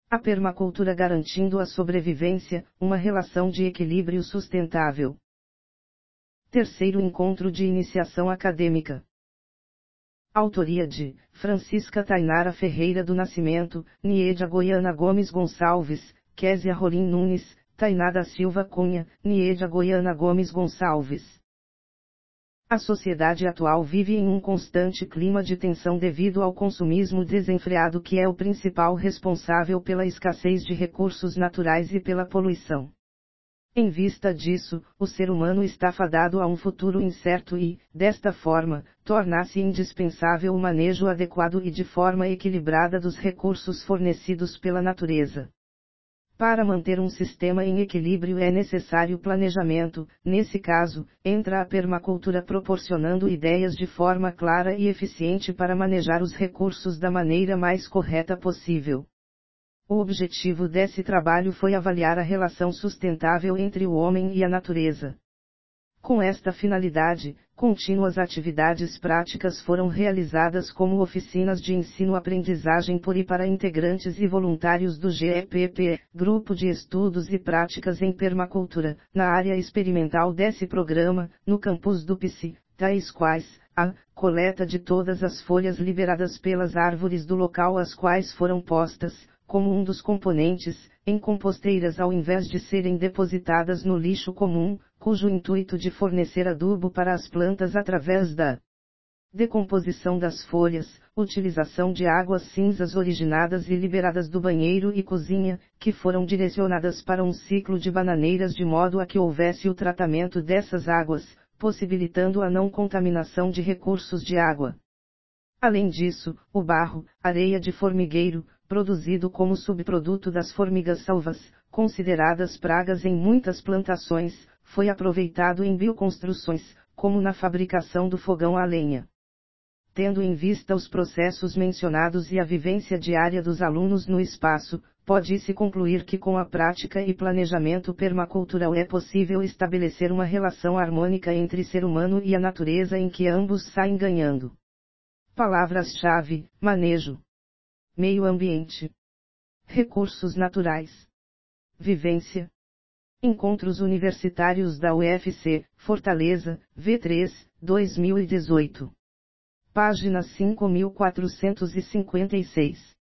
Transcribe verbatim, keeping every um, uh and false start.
A permacultura garantindo a sobrevivência, uma relação de equilíbrio sustentável. Terceiro encontro de iniciação acadêmica. Autoria de Francisca Tainara Ferreira do Nascimento, Niedia Goiana Gomes Gonçalves, Késia Rolim Nunes, Tainá da Silva Cunha, Niedia Goiana Gomes Gonçalves. A sociedade atual vive em um constante clima de tensão devido ao consumismo desenfreado que é o principal responsável pela escassez de recursos naturais e pela poluição. Em vista disso, o ser humano está fadado a um futuro incerto e, desta forma, torna-se indispensável o manejo adequado e de forma equilibrada dos recursos fornecidos pela natureza. Para manter um sistema em equilíbrio é necessário planejamento, nesse caso, entra a permacultura proporcionando ideias de forma clara e eficiente para manejar os recursos da maneira mais correta possível. O objetivo desse trabalho foi avaliar a relação sustentável entre o homem e a natureza. Com esta finalidade, contínuas atividades práticas foram realizadas como oficinas de ensino-aprendizagem por e para integrantes e voluntários do G E P P, Grupo de Estudos e Práticas em Permacultura, na área experimental desse programa, no campus do P S I, tais quais, a coleta de todas as folhas liberadas pelas árvores do local às quais foram postas, como um dos componentes, em composteiras ao invés de serem depositadas no lixo comum, cujo intuito de fornecer adubo para as plantas através da decomposição das folhas, utilização de águas cinzas originadas e liberadas do banheiro e cozinha, que foram direcionadas para um ciclo de bananeiras de modo a que houvesse o tratamento dessas águas, possibilitando a não contaminação de recursos de água. Além disso, o barro, areia de formigueiro, produzido como subproduto das formigas salvas, consideradas pragas em muitas plantações, foi aproveitado em bioconstruções, como na fabricação do fogão a lenha. Tendo em vista os processos mencionados e a vivência diária dos alunos no espaço, pode-se concluir que com a prática e planejamento permacultural é possível estabelecer uma relação harmônica entre ser humano e a natureza em que ambos saem ganhando. Palavras-chave: manejo, meio ambiente, recursos naturais, vivência. Encontros Universitários da U F C, Fortaleza, V três, dois mil e dezoito. Página cinco mil quatrocentos e cinquenta e seis.